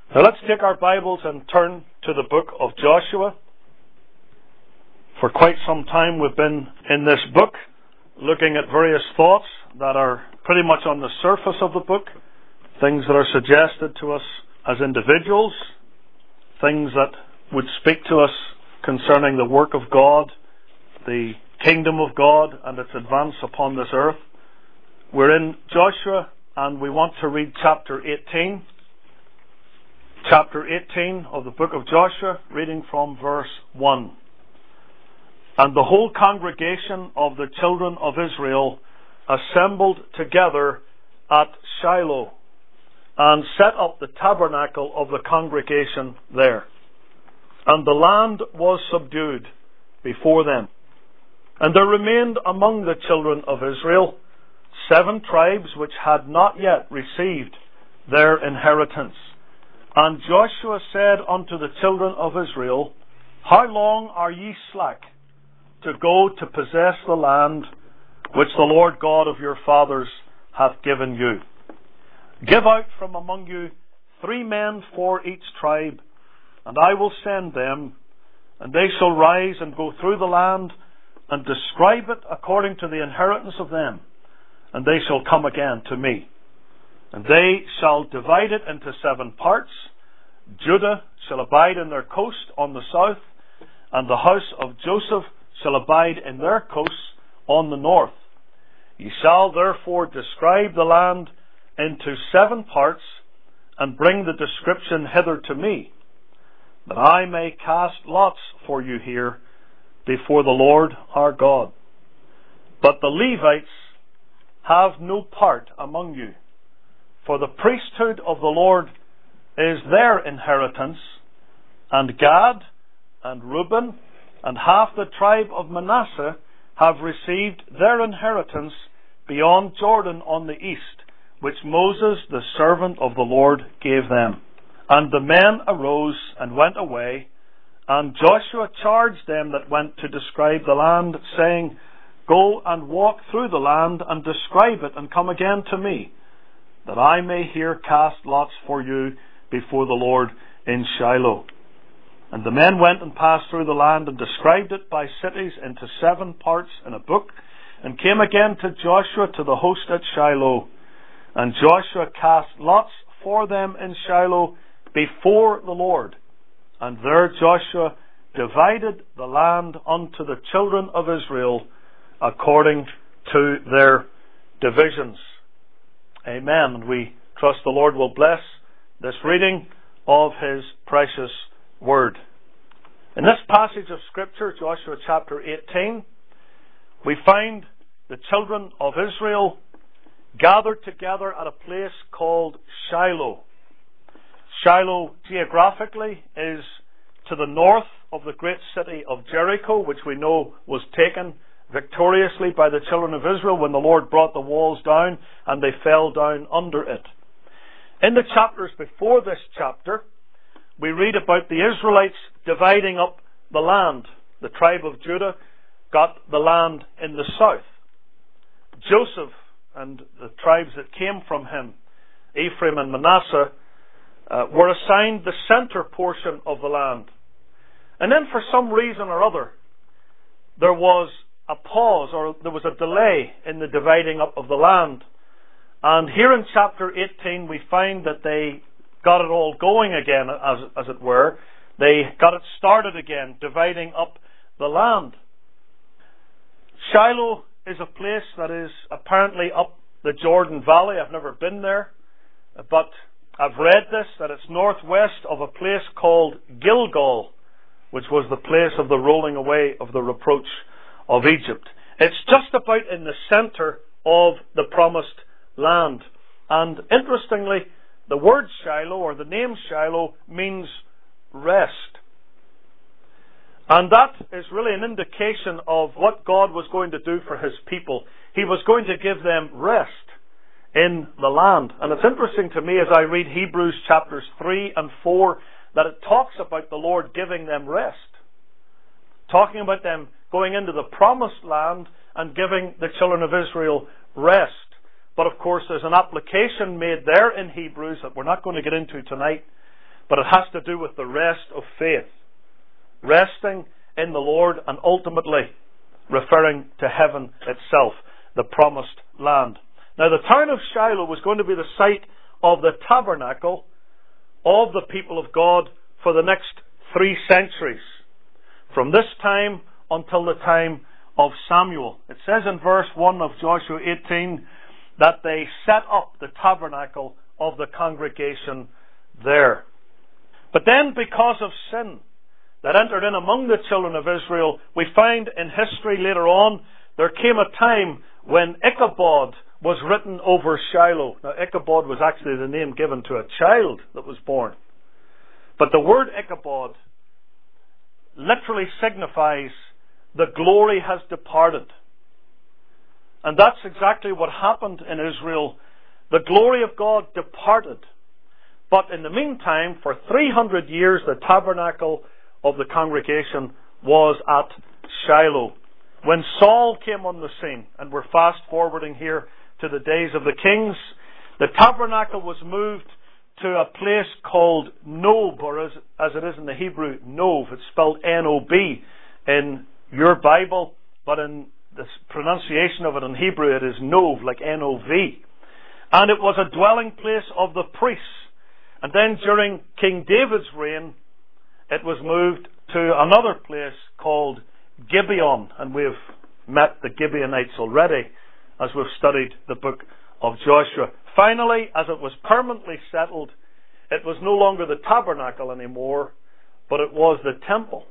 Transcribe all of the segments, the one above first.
Now let's take our Bibles and turn to the book of Joshua. For quite some time we've been in this book looking at various thoughts that are pretty much on the surface of the book, things that are suggested to us as individuals, things that would speak to us concerning the work of God, the kingdom of God and its advance upon this earth. We're in Joshua and we want to read chapter 18. Chapter 18 of the book of Joshua, reading from verse 1. And the whole congregation of the children of Israel assembled together at Shiloh, and set up the tabernacle of the congregation there. And the land was subdued before them. And there remained among the children of Israel 7 tribes which had not yet received their inheritance. And Joshua said unto the children of Israel, How long are ye slack to go to possess the land which the Lord God of your fathers hath given you? Give out from among you 3 men for each tribe, and I will send them, and they shall rise and go through the land, and describe it according to the inheritance of them, and they shall come again to me. And they shall divide it into 7 parts. Judah shall abide in their coast on the south, and the house of Joseph shall abide in their coasts on the north. Ye shall therefore describe the land into 7 parts, and bring the description hither to me, that I may cast lots for you here before the Lord our God. But the Levites have no part among you, for the priesthood of the Lord is their inheritance, and Gad and Reuben and half the tribe of Manasseh have received their inheritance beyond Jordan on the east, which Moses the servant of the Lord gave them. And the men arose and went away, and Joshua charged them that went to describe the land, saying, Go and walk through the land and describe it, and come again to me, that I may here cast lots for you before the Lord in Shiloh. And the men went and passed through the land and described it by cities into 7 parts in a book, and came again to Joshua to the host at Shiloh. And Joshua cast lots for them in Shiloh before the Lord. And there Joshua divided the land unto the children of Israel according to their divisions. Amen. And we trust the Lord will bless this reading of His precious Word. In this passage of Scripture, Joshua chapter 18, we find the children of Israel gathered together at a place called Shiloh. Shiloh geographically is to the north of the great city of Jericho, which we know was taken victoriously by the children of Israel when the Lord brought the walls down and they fell down under it. In the chapters before this chapter, we read about the Israelites dividing up the land. The tribe of Judah got the land in the south. Joseph and the tribes that came from him, Ephraim and Manasseh, were assigned the center portion of the land. And then for some reason or other, there was a pause, or there was a delay in the dividing up of the land. And here in chapter 18 we find that they got it all going again, as it were. They got it started again, dividing up the land. Shiloh is a place that is apparently up the Jordan Valley. I've never been there, but I've read this, that it's northwest of a place called Gilgal, which was the place of the rolling away of the reproach of Egypt. It's just about in the center of the promised land. And interestingly, the word Shiloh, or the name Shiloh, means rest. And that is really an indication of what God was going to do for His people. He was going to give them rest in the land. And it's interesting to me as I read Hebrews chapters 3 and 4 that it talks about the Lord giving them rest. Talking about them going into the promised land and giving the children of Israel rest. But of course there's an application made there in Hebrews that we're not going to get into tonight, but it has to do with the rest of faith. Resting in the Lord, and ultimately referring to heaven itself, the promised land. Now, the town of Shiloh was going to be the site of the tabernacle of the people of God for the next 3 centuries, from this time until the time of Samuel. It says in verse 1 of Joshua 18 that they set up the tabernacle of the congregation there. But then, because of sin that entered in among the children of Israel, we find in history later on, there came a time when Ichabod was written over Shiloh. Now, Ichabod was actually the name given to a child that was born. But the word Ichabod literally signifies the glory has departed. And that's exactly what happened in Israel. The glory of God departed. But in the meantime, for 300 years, the tabernacle of the congregation was at Shiloh. When Saul came on the scene, and we're fast forwarding here to the days of the kings, the tabernacle was moved to a place called Nob, or as it is in the Hebrew, Nov. It's spelled N-O-B in your Bible, but in the pronunciation of it in Hebrew, it is Nov, like N-O-V. And it was a dwelling place of the priests. And then during King David's reign, it was moved to another place called Gibeon. And we've met the Gibeonites already as we've studied the book of Joshua. Finally, as it was permanently settled, it was no longer the tabernacle anymore, but it was the temple.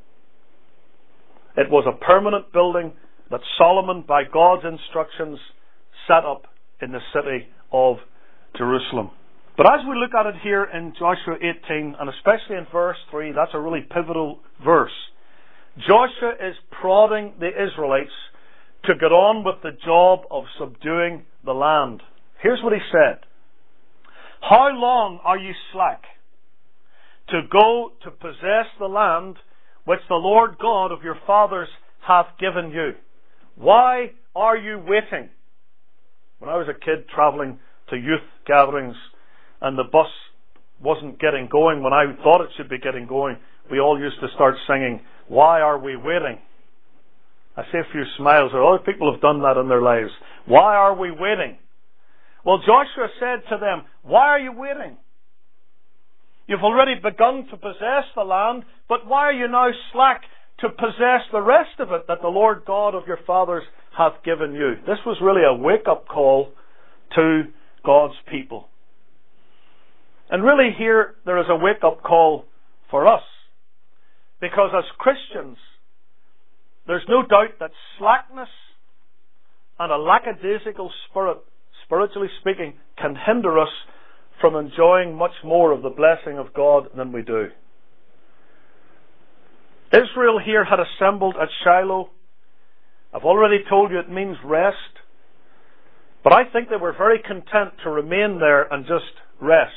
It was a permanent building that Solomon, by God's instructions, set up in the city of Jerusalem. But as we look at it here in Joshua 18, and especially in verse 3, that's a really pivotal verse. Joshua is prodding the Israelites to get on with the job of subduing the land. Here's what he said. How long are you slack to go to possess the land which the Lord God of your fathers hath given you? Why are you waiting? When I was a kid travelling to youth gatherings and the bus wasn't getting going when I thought it should be getting going, we all used to start singing, Why Are We Waiting? I see a few smiles. Other people have done that in their lives. Why are we waiting? Well, Joshua said to them, why are you waiting? You've already begun to possess the land, but why are you now slack to possess the rest of it that the Lord God of your fathers hath given you? This was really a wake-up call to God's people. And really here, there is a wake-up call for us. Because as Christians, there's no doubt that slackness and a lackadaisical spirit, spiritually speaking, can hinder us from enjoying much more of the blessing of God than we do. Israel here had assembled at Shiloh. I've already told you it means rest. But I think they were very content to remain there and just rest.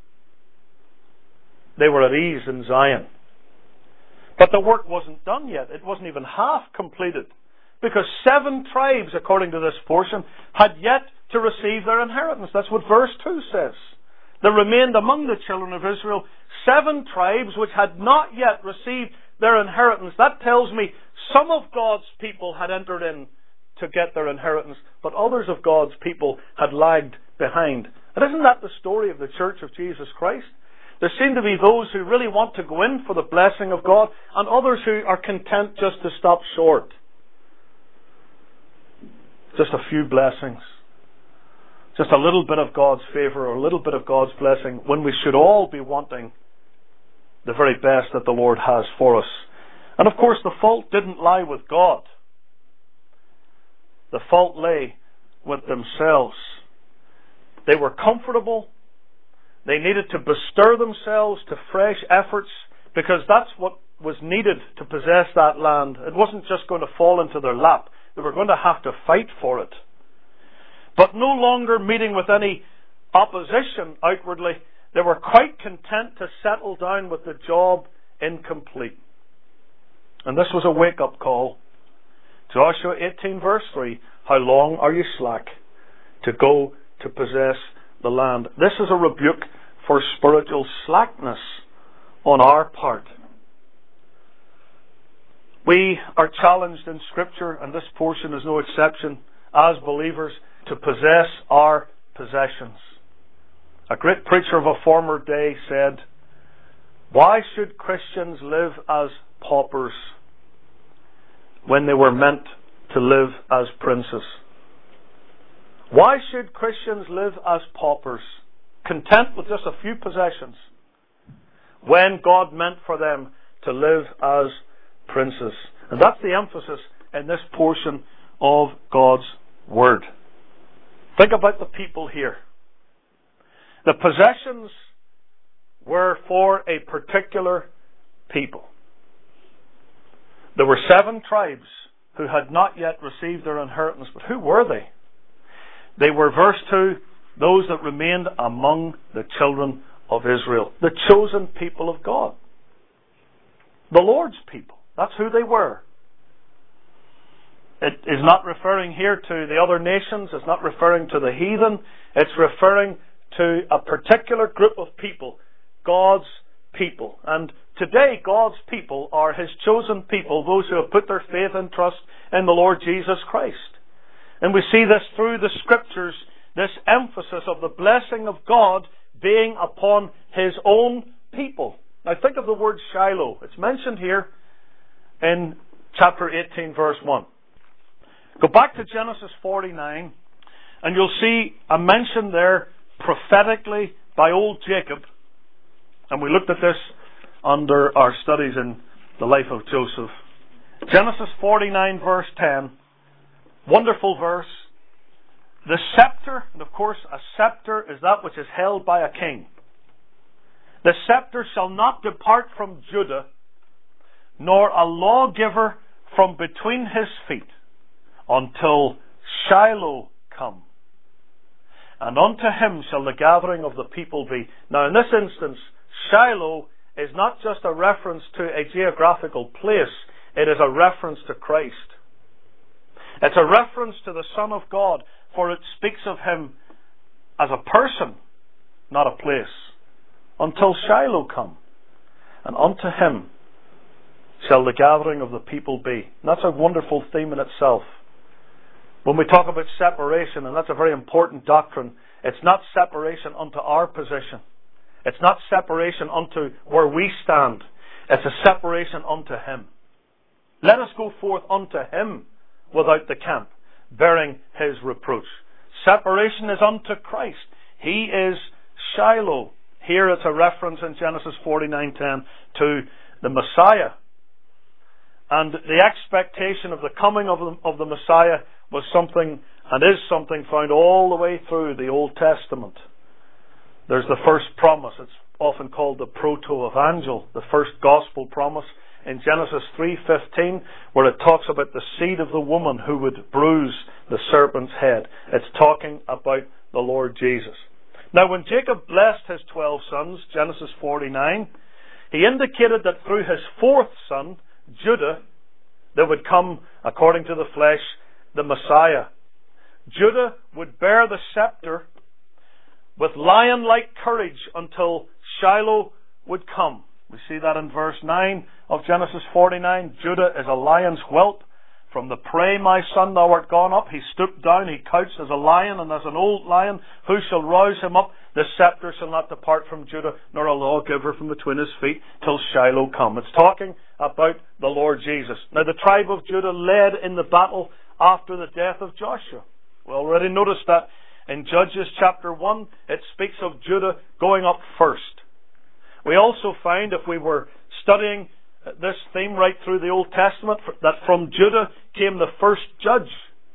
They were at ease in Zion. But the work wasn't done yet. It wasn't even half completed. Because 7 tribes, according to this portion, had yet to receive their inheritance. That's what verse 2 says. There remained among the children of Israel 7 tribes which had not yet received their inheritance. That tells me some of God's people had entered in to get their inheritance, but others of God's people had lagged behind. And isn't that the story of the Church of Jesus Christ? There seem to be those who really want to go in for the blessing of God, and others who are content just to stop short. Just a few blessings. Just a little bit of God's favour or a little bit of God's blessing, when we should all be wanting the very best that the Lord has for us. And of course, the fault didn't lie with God. The fault lay with themselves. They were comfortable. They needed to bestir themselves to fresh efforts, because that's what was needed to possess that land. It wasn't just going to fall into their lap. They were going to have to fight for it. But no longer meeting with any opposition outwardly, they were quite content to settle down with the job incomplete. And this was a wake-up call. Joshua 18 verse 3, how long are you slack to go to possess the land? This is a rebuke for spiritual slackness on our part. We are challenged in Scripture, and this portion is no exception, as believers, to possess our possessions. A great preacher of a former day said, "Why should Christians live as paupers when they were meant to live as princes?" Why should Christians live as paupers, content with just a few possessions, when God meant for them to live as princes? And that's the emphasis in this portion of God's Word. Think about the people here. The possessions were for a particular people. There were 7 tribes who had not yet received their inheritance. But who were they? They were, verse 2, those that remained among the children of Israel, the chosen people of God. The Lord's people. That's who they were. It is not referring here to the other nations. It's not referring to the heathen. It's referring to a particular group of people, God's people. And today, God's people are His chosen people, those who have put their faith and trust in the Lord Jesus Christ. And we see this through the Scriptures, this emphasis of the blessing of God being upon His own people. Now think of the word Shiloh. It's mentioned here in chapter 18, verse 1. Go back to Genesis 49, and you'll see a mention there prophetically by old Jacob. And we looked at this under our studies in the life of Joseph. Genesis 49, verse 10. Wonderful verse. The scepter, and of course a scepter is that which is held by a king. The scepter shall not depart from Judah, nor a lawgiver from between his feet, until Shiloh come. And unto him shall the gathering of the people be. Now in this instance, Shiloh is not just a reference to a geographical place, it is a reference to Christ. It's a reference to the Son of God, for it speaks of Him as a person, not a place. Until Shiloh come, and unto Him shall the gathering of the people be. And that's a wonderful theme in itself. When we talk about separation, and that's a very important doctrine, it's not separation unto our position. It's not separation unto where we stand. It's a separation unto Him. Let us go forth unto Him without the camp, bearing His reproach. Separation is unto Christ. He is Shiloh. Here it's a reference in Genesis 49:10 to the Messiah. And the expectation of the coming of the Messiah was something, and is something, found all the way through the Old Testament. There's the first promise. It's often called the proto-evangel, the first gospel promise in Genesis 3:15, where it talks about the seed of the woman who would bruise the serpent's head. It's talking about the Lord Jesus. Now when Jacob blessed his 12 sons, Genesis 49, he indicated that through his 4th son, Judah, there would come, according to the flesh, the Messiah. Judah would bear the scepter with lion-like courage until Shiloh would come. We see that in verse 9 of Genesis 49. Judah is a lion's whelp. From the prey, my son, thou art gone up. He stooped down, he couched as a lion, and as an old lion, who shall rouse him up? The scepter shall not depart from Judah, nor a lawgiver from between his feet, till Shiloh come. It's talking about the Lord Jesus. Now the tribe of Judah led in the battle after the death of Joshua. We already noticed that in Judges chapter 1, it speaks of Judah going up first. We also find, if we were studying this theme right through the Old Testament, that from Judah came the first judge.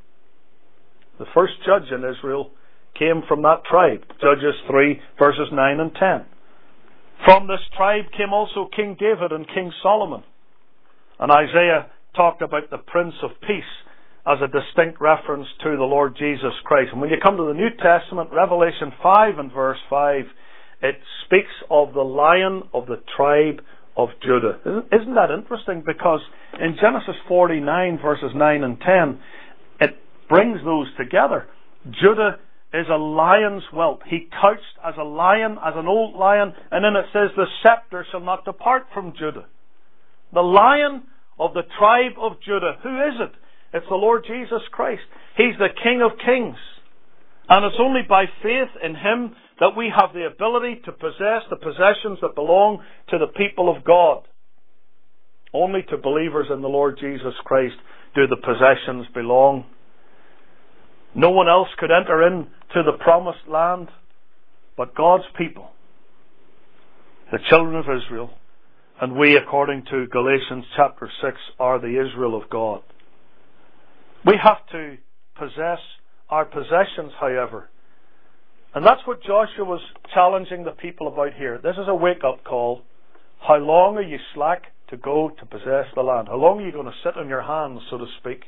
The first judge in Israel came from that tribe. Judges 3 verses 9 and 10. From this tribe came also King David and King Solomon. And Isaiah talked about the Prince of Peace as a distinct reference to the Lord Jesus Christ. And when you come to the New Testament, Revelation 5 and verse 5, it speaks of the Lion of the tribe of Judah. Isn't that interesting? Because in Genesis 49 verses 9 and 10, it brings those together. Judah is a lion's whelp. He couched as a lion, as an old lion, and then it says, the scepter shall not depart from Judah. The Lion of the tribe of Judah. Who is it? It's the Lord Jesus Christ. He's the King of Kings. And it's only by faith in Him that we have the ability to possess the possessions that belong to the people of God. Only to believers in the Lord Jesus Christ do the possessions belong. No one else could enter into the promised land but God's people, the children of Israel. And we, according to Galatians chapter 6, are the Israel of God. We have to possess our possessions, however. And that's what Joshua was challenging the people about here. This is a wake-up call. How long are you slack to go to possess the land? How long are you going to sit on your hands, so to speak?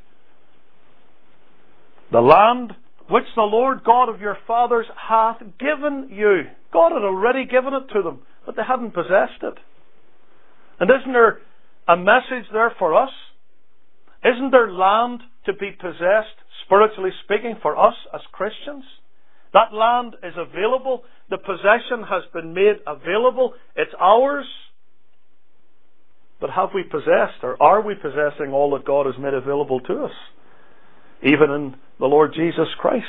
The land which the Lord God of your fathers hath given you. God had already given it to them, but they hadn't possessed it. And isn't there a message there for us? Isn't there land to be possessed, spiritually speaking, for us as Christians? That land is available. The possession has been made available. It's ours. But have we possessed, or are we possessing all that God has made available to us? Even in the Lord Jesus Christ.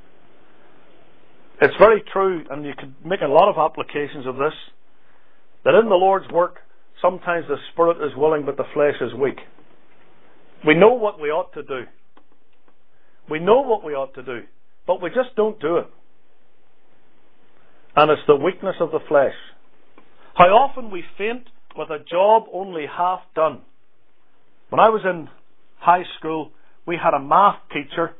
It's very true, and you could make a lot of applications of this, that in the Lord's work, sometimes the Spirit is willing, but the flesh is weak. We know what we ought to do. We know what we ought to do, but we just don't do it. And it's the weakness of the flesh. How often we faint with a job only half done. When I was in high school, we had a math teacher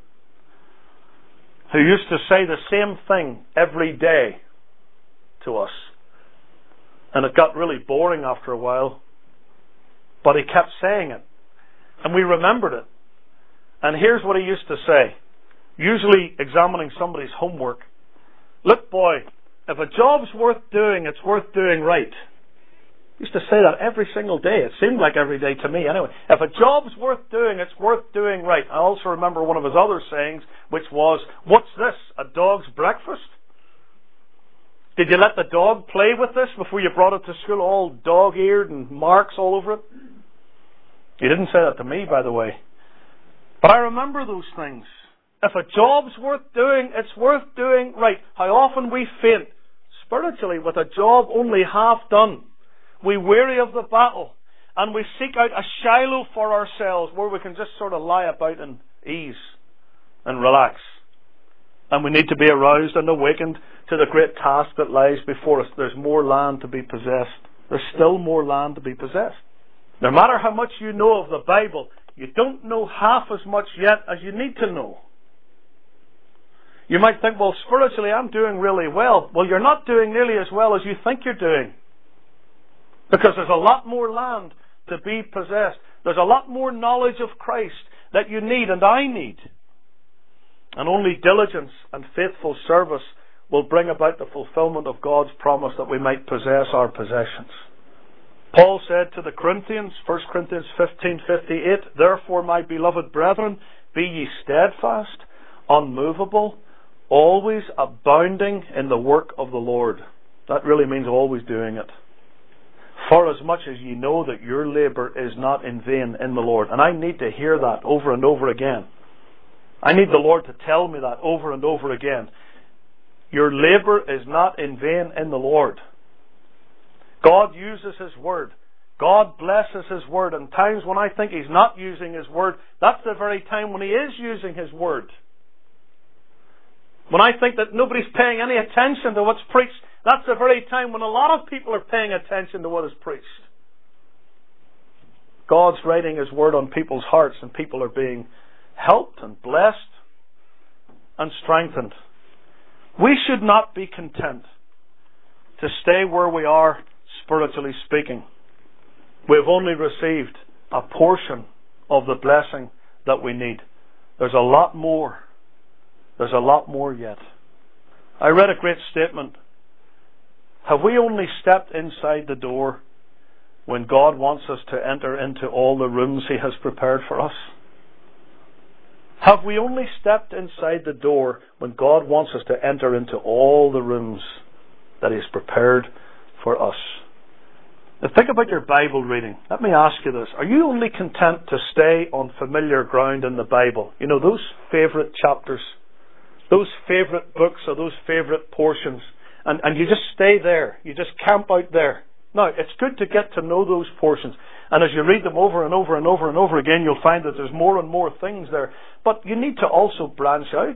who used to say the same thing every day to us. And it got really boring after a while. But he kept saying it. And we remembered it. And here's what he used to say, usually examining somebody's homework. Look, boy, if a job's worth doing, it's worth doing right. He used to say that every single day. It seemed like every day to me anyway. If a job's worth doing, it's worth doing right. I also remember one of his other sayings, which was, what's this, a dog's breakfast? Did you let the dog play with this before you brought it to school, all dog-eared and marks all over it? He didn't say that to me, by the way. But I remember those things. If a job's worth doing, it's worth doing right. How often we faint spiritually with a job only half done. We weary of the battle, and we seek out a Shiloh for ourselves where we can just sort of lie about in ease and relax. And we need to be aroused and awakened to the great task that lies before us. There's more land to be possessed. There's still more land to be possessed. No matter how much you know of the Bible, you don't know half as much yet as you need to know. You might think, well, spiritually I'm doing really well. Well, you're not doing nearly as well as you think you're doing. Because there's a lot more land to be possessed. There's a lot more knowledge of Christ that you need and I need. And only diligence and faithful service will bring about the fulfillment of God's promise that we might possess our possessions. Paul said to the Corinthians, 1 Corinthians 15:58, therefore, my beloved brethren, be ye steadfast, unmovable, always abounding in the work of the Lord. That really means always doing it. For as much as ye know that your labour is not in vain in the Lord. And I need to hear that over and over again. I need the Lord to tell me that over and over again. Your labour is not in vain in the Lord. God uses His Word. God blesses His Word. And times when I think He's not using His Word, that's the very time when He is using His Word. When I think that nobody's paying any attention to what's preached, that's the very time when a lot of people are paying attention to what is preached. God's writing His Word on people's hearts and people are being helped and blessed and strengthened. We should not be content to stay where we are, spiritually speaking. We've only received a portion of the blessing that we need. There's a lot more. There's a lot more yet. I read a great statement. Have we only stepped inside the door when God wants us to enter into all the rooms He has prepared for us? Have we only stepped inside the door when God wants us to enter into all the rooms that He has prepared for us? Now think about your Bible reading. Let me ask you this. Are you only content to stay on familiar ground in the Bible? You know, those favourite chapters, those favourite books or those favourite portions. And you just stay there. You just camp out there. Now, it's good to get to know those portions. And as you read them over and over and over and over again, you'll find that there's more and more things there. But you need to also branch out.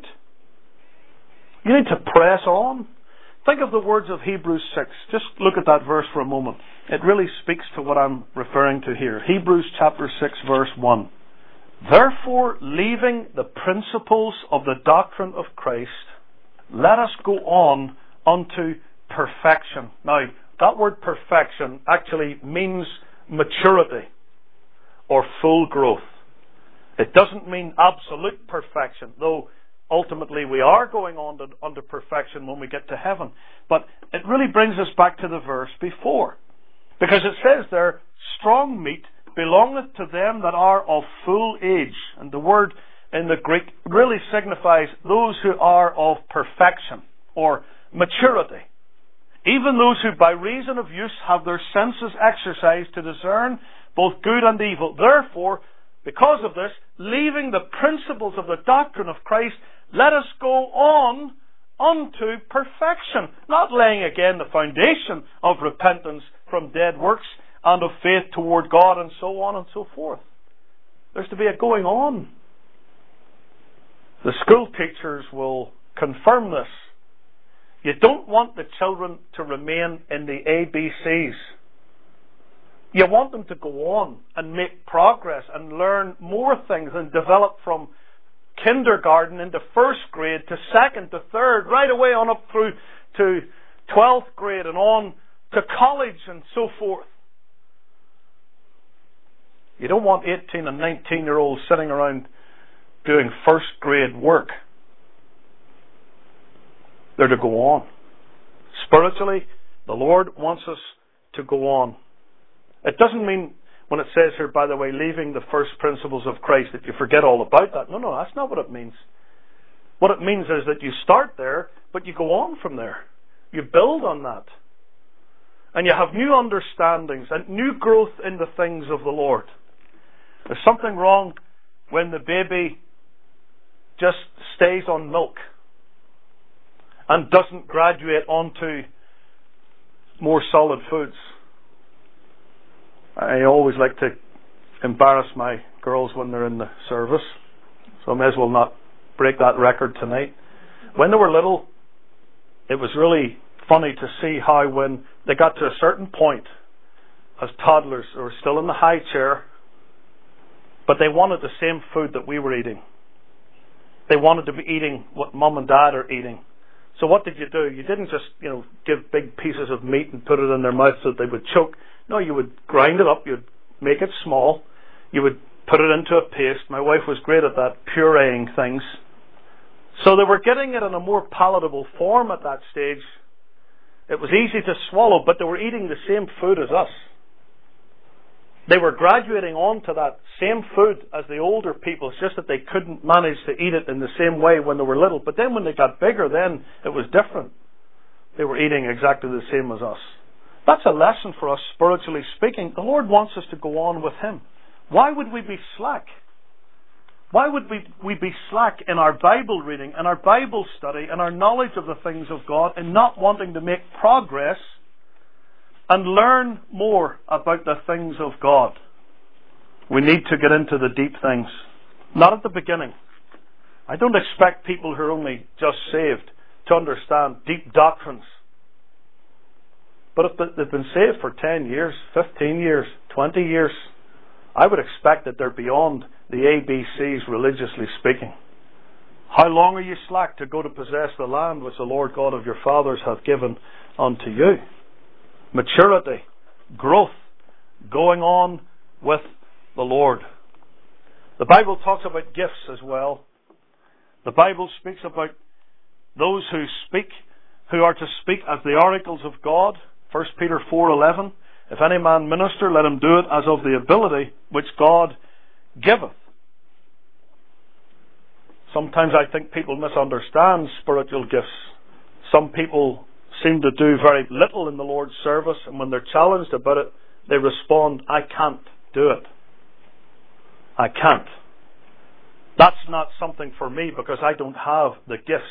You need to press on. Think of the words of Hebrews 6. Just look at that verse for a moment. It really speaks to what I'm referring to here. Hebrews chapter 6 verse 1. Therefore, leaving the principles of the doctrine of Christ, let us go on unto perfection. Now, that word perfection actually means maturity or full growth. It doesn't mean absolute perfection, though ultimately we are going on unto perfection when we get to heaven. But it really brings us back to the verse before. Because it says there, strong meat belongeth to them that are of full age. And the word in the Greek really signifies those who are of perfection or maturity. Even those who by reason of use have their senses exercised to discern both good and evil. Therefore, because of this, leaving the principles of the doctrine of Christ, let us go on unto perfection. Not laying again the foundation of repentance from dead works and of faith toward God and so on and so forth. There's to be a going on. The school teachers will confirm this. You don't want the children to remain in the ABCs. You want them to go on and make progress and learn more things and develop from kindergarten into first grade to second to third, right away on up through to 12th grade and on to college and so forth. You don't want 18 and 19-year-olds sitting around doing first grade work. They're to go on. Spiritually, the Lord wants us to go on. It doesn't mean, when it says here, by the way, leaving the first principles of Christ, that you forget all about that. No, that's not what it means. What it means is that you start there, but you go on from there. You build on that. And you have new understandings and new growth in the things of the Lord. There's something wrong when the baby just stays on milk and doesn't graduate onto more solid foods. I always like to embarrass my girls when they're in the service, so I may as well not break that record tonight. When they were little, it was really funny to see how when they got to a certain point as toddlers, they were still in the high chair, but they wanted the same food that we were eating. They wanted to be eating what Mum and Dad are eating. So what did you do? You didn't just, give big pieces of meat and put it in their mouth so that they would choke. No, you would grind it up, you'd make it small, you would put it into a paste. My wife was great at that, pureeing things. So they were getting it in a more palatable form at that stage. It was easy to swallow, but they were eating the same food as us. They were graduating on to that same food as the older people. It's just that they couldn't manage to eat it in the same way when they were little. But then when they got bigger, then it was different. They were eating exactly the same as us. That's a lesson for us, spiritually speaking. The Lord wants us to go on with Him. Why would we be slack? Why would we be slack in our Bible reading, in our Bible study, in our knowledge of the things of God, and not wanting to make progress and learn more about the things of God? We need to get into the deep things. Not at the beginning. I don't expect people who are only just saved to understand deep doctrines. But if they've been saved for 10 years, 15 years, 20 years, I would expect that they're beyond the ABCs, religiously speaking. How long are you slack to go to possess the land which the Lord God of your fathers hath given unto you? Maturity, growth, going on with the Lord. The Bible talks about gifts as well. The Bible speaks about those who speak, who are to speak as the oracles of God. 1 Peter 4:11. If any man minister, let him do it as of the ability which God giveth. Sometimes I think people misunderstand spiritual gifts. Some people seem to do very little in the Lord's service, and when they're challenged about it, they respond, I can't do it. I can't. That's not something for me because I don't have the gifts.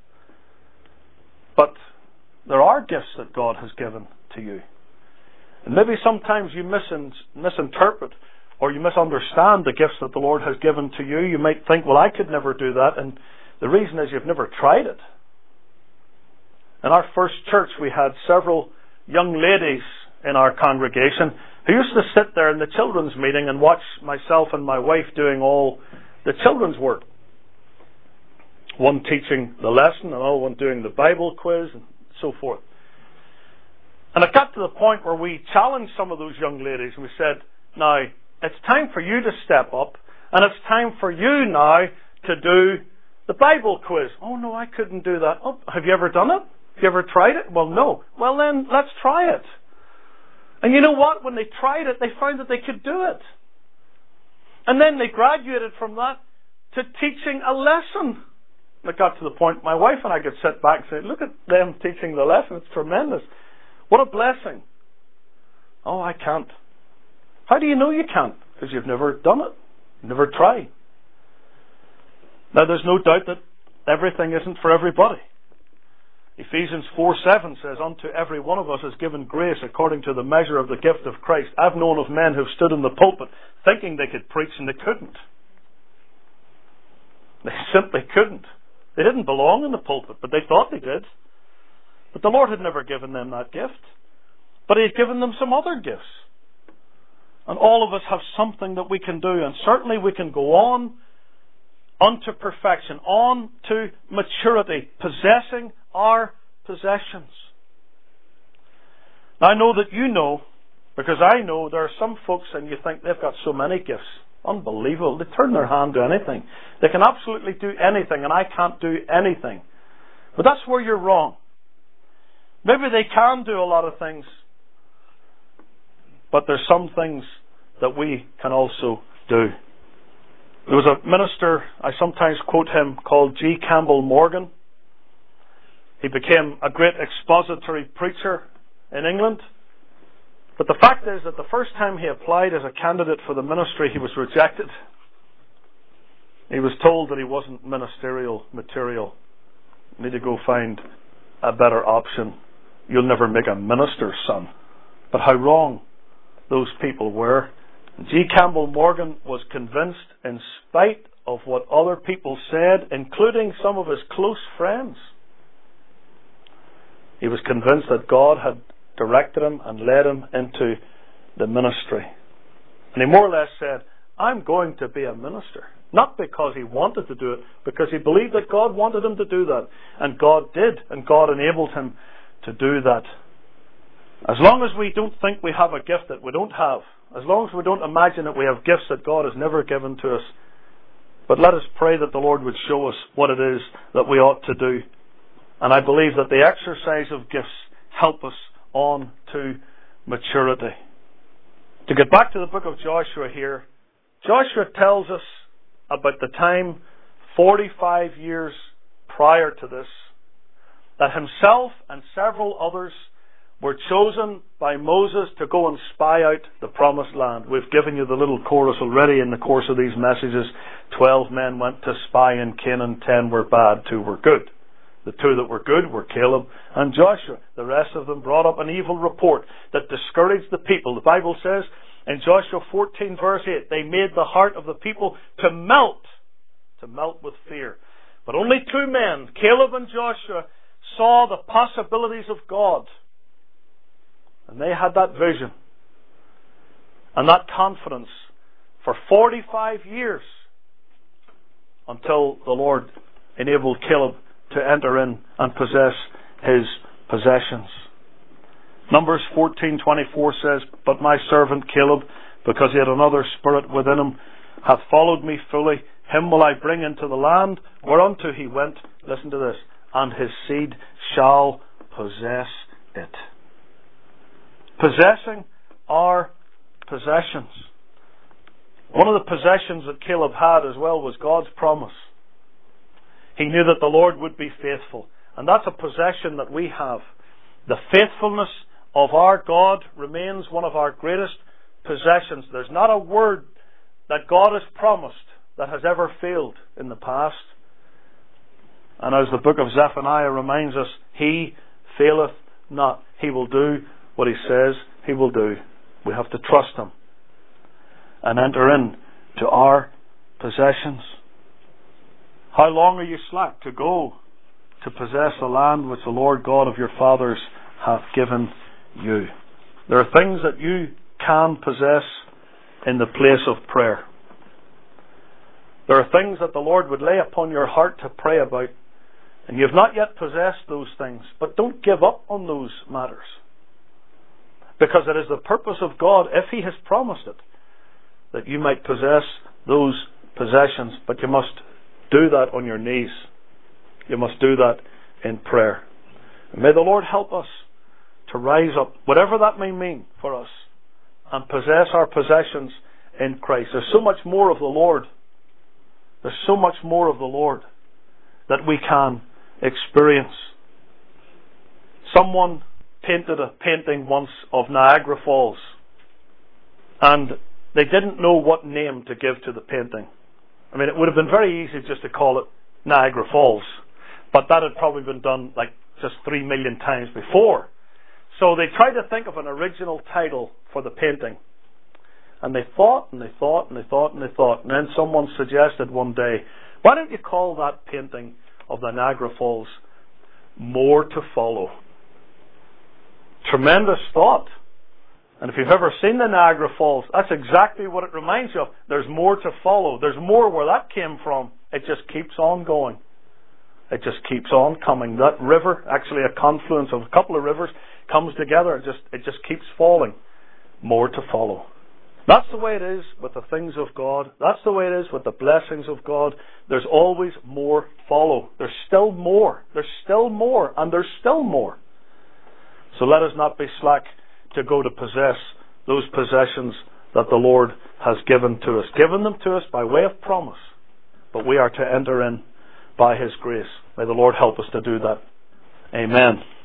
But there are gifts that God has given to you. And maybe sometimes you misinterpret or you misunderstand the gifts that the Lord has given to you. You might think, well, I could never do that. And the reason is you've never tried it. In our first church, we had several young ladies in our congregation who used to sit there in the children's meeting and watch myself and my wife doing all the children's work. One teaching the lesson, another one doing the Bible quiz, and so forth. And it got to the point where we challenged some of those young ladies and we said, now, it's time for you to step up, and it's time for you now to do the Bible quiz. Oh no, I couldn't do that. Oh, have you ever done it? Have you ever tried it? Well, no. Well then, let's try it. And you know what? When they tried it, they found that they could do it. And then they graduated from that to teaching a lesson. And it got to the point my wife and I could sit back and say, look at them teaching the lesson. It's tremendous. What a blessing. Oh, I can't. How do you know you can't? Because you've never done it. You've never tried. Now, there's no doubt that everything isn't for everybody. Ephesians 4:7 says, unto every one of us is given grace according to the measure of the gift of Christ. I've known of men who've stood in the pulpit thinking they could preach and they couldn't. They simply couldn't. They didn't belong in the pulpit, but they thought they did. But the Lord had never given them that gift. But He had given them some other gifts. And all of us have something that we can do. And certainly we can go on unto perfection, on to maturity, possessing our possessions. Now, I know that you know, because I know there are some folks and you think they've got so many gifts. Unbelievable. They turn their hand to anything. They can absolutely do anything, and I can't do anything. But that's where you're wrong. Maybe they can do a lot of things, but there's some things that we can also do. There was a minister, I sometimes quote him, called G. Campbell Morgan. He became a great expository preacher in England. But the fact is that the first time he applied as a candidate for the ministry, he was rejected. He was told that he wasn't ministerial material. You need to go find a better option. You'll never make a minister, son. But how wrong those people were. G. Campbell Morgan was convinced, in spite of what other people said, including some of his close friends, he was convinced that God had directed him and led him into the ministry. And he more or less said, I'm going to be a minister. Not because he wanted to do it, because he believed that God wanted him to do that. And God did, and God enabled him to do that. As long as we don't think we have a gift that we don't have, as long as we don't imagine that we have gifts that God has never given to us, but let us pray that the Lord would show us what it is that we ought to do. And I believe that the exercise of gifts help us on to maturity. To get back to the book of Joshua here, Joshua tells us about the time 45 years prior to this, that himself and several others were chosen by Moses to go and spy out the promised land. We've given you the little chorus already in the course of these messages. 12 men went to spy in Canaan, 10 were bad, 2 were good. The 2 that were good were Caleb and Joshua. The rest of them brought up an evil report that discouraged the people. The Bible says in Joshua 14 verse 8, they made the heart of the people to melt with fear. But only 2 men, Caleb and Joshua, saw the possibilities of God. And they had that vision and that confidence for 45 years until the Lord enabled Caleb to enter in and possess his possessions. Numbers 14:24 says, but my servant Caleb, because he had another spirit within him, hath followed me fully. Him will I bring into the land whereunto he went. Listen to this. And his seed shall possess it. Possessing our possessions. One of the possessions that Caleb had as well was God's promise. He knew that the Lord would be faithful. And that's a possession that we have. The faithfulness of our God remains one of our greatest possessions. There's not a word that God has promised that has ever failed in the past. And as the book of Zephaniah reminds us, He faileth not. He will do what He says He will do. We have to trust Him and enter in to our possessions. How long are you slack to go to possess the land which the Lord God of your fathers hath given you? There are things that you can possess in the place of prayer. There are things that the Lord would lay upon your heart to pray about, and you have not yet possessed those things. But don't give up on those matters, because it is the purpose of God, if He has promised it, that you might possess those possessions. But you must do that on your knees. You must do that in prayer. And may the Lord help us to rise up, whatever that may mean for us, and possess our possessions in Christ. There's so much more of the Lord. There's so much more of the Lord that we can experience. Someone painted a painting once of Niagara Falls, and they didn't know what name to give to the painting. I mean, it would have been very easy just to call it Niagara Falls, but that had probably been done like just 3 million times before. So they tried to think of an original title for the painting. And they thought, and they thought, and they thought, and they thought. And then someone suggested one day, why don't you call that painting of the Niagara Falls More to Follow? Tremendous thought. And if you've ever seen the Niagara Falls, that's exactly what it reminds you of. There's more to follow. There's more where that came from. It just keeps on going. It just keeps on coming. That river, actually a confluence of a couple of rivers, comes together. It just keeps falling. More to follow. That's the way it is with the things of God. That's the way it is with the blessings of God. There's always more follow. There's still more. There's still more. And there's still more. So let us not be slack to go to possess those possessions that the Lord has given to us. Given them to us by way of promise. But we are to enter in by His grace. May the Lord help us to do that. Amen.